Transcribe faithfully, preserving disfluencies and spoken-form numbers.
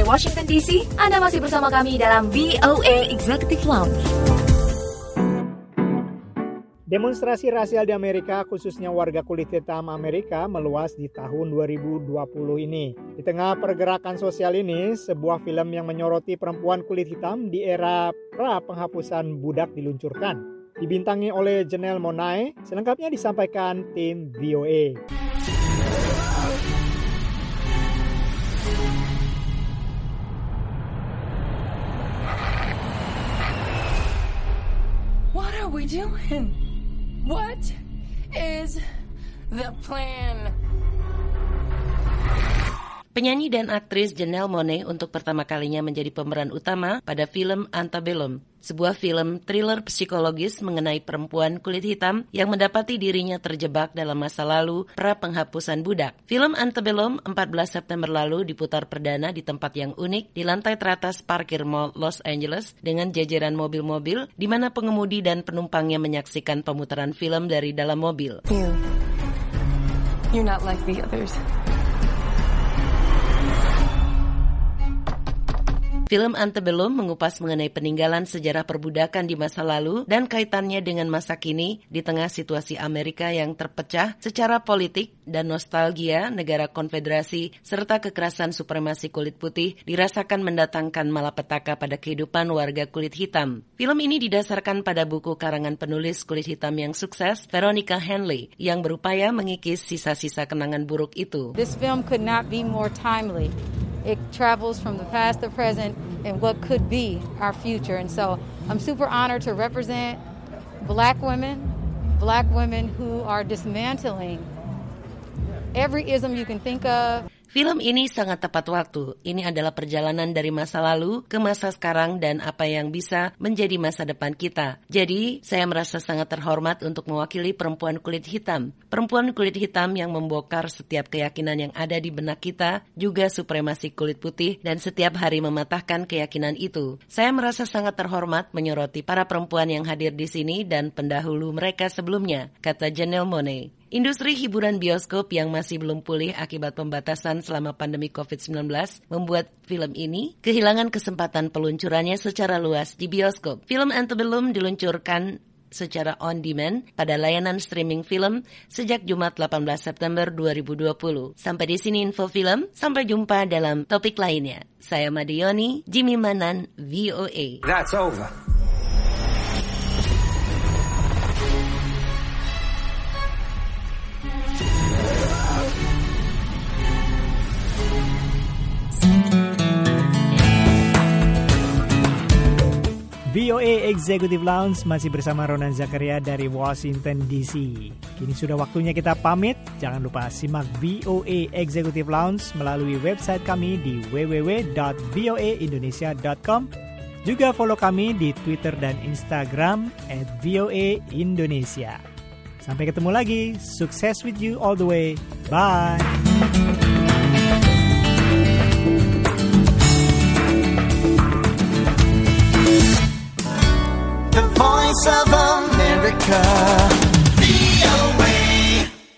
dari Washington D C, Anda masih bersama kami dalam V O A Executive Lounge. Demonstrasi rasial di Amerika, khususnya warga kulit hitam Amerika, meluas di tahun dua ribu dua puluh ini. Di tengah pergerakan sosial ini, sebuah film yang menyoroti perempuan kulit hitam di era pra-penghapusan budak diluncurkan. Dibintangi oleh Janelle Monáe, selengkapnya disampaikan tim V O A. What are we doing? What is the plan? Penyanyi dan aktris Janelle Monáe untuk pertama kalinya menjadi pemeran utama pada film Antebellum, sebuah film thriller psikologis mengenai perempuan kulit hitam yang mendapati dirinya terjebak dalam masa lalu pra-penghapusan budak. Film Antebellum empat belas September lalu diputar perdana di tempat yang unik di lantai teratas parkir Mall Los Angeles dengan jajaran mobil-mobil di mana pengemudi dan penumpangnya menyaksikan pemutaran film dari dalam mobil. You, you're not like the others. Film Antebellum mengupas mengenai peninggalan sejarah perbudakan di masa lalu dan kaitannya dengan masa kini di tengah situasi Amerika yang terpecah secara politik dan nostalgia negara konfederasi serta kekerasan supremasi kulit putih dirasakan mendatangkan malapetaka pada kehidupan warga kulit hitam. Film ini didasarkan pada buku karangan penulis kulit hitam yang sukses, Veronica Henley, yang berupaya mengikis sisa-sisa kenangan buruk itu. This film could not be more timely. It travels from the past, the present, and what could be our future. And so I'm super honored to represent black women, black women who are dismantling every ism you can think of. Film ini sangat tepat waktu. Ini adalah perjalanan dari masa lalu ke masa sekarang dan apa yang bisa menjadi masa depan kita. Jadi, saya merasa sangat terhormat untuk mewakili perempuan kulit hitam. Perempuan kulit hitam yang membongkar setiap keyakinan yang ada di benak kita, juga supremasi kulit putih, dan setiap hari mematahkan keyakinan itu. Saya merasa sangat terhormat menyoroti para perempuan yang hadir di sini dan pendahulu mereka sebelumnya, kata Janelle Monáe. Industri hiburan bioskop yang masih belum pulih akibat pembatasan selama pandemi covid sembilan belas membuat film ini kehilangan kesempatan peluncurannya secara luas di bioskop. Film Antebellum diluncurkan secara on-demand pada layanan streaming film sejak Jumat delapan belas September dua ribu dua puluh. Sampai di sini info film, sampai jumpa dalam topik lainnya. Saya Madioni, Jimmy Manan, V O A. That's over. V O A Executive Lounge masih bersama Ronan Zakaria dari Washington D C. Kini sudah waktunya kita pamit. Jangan lupa simak V O A Executive Lounge melalui website kami di w w w dot v o a indonesia dot com. Juga follow kami di Twitter dan Instagram at V O A Indonesia. Sampai ketemu lagi. Success with you all the way. Bye.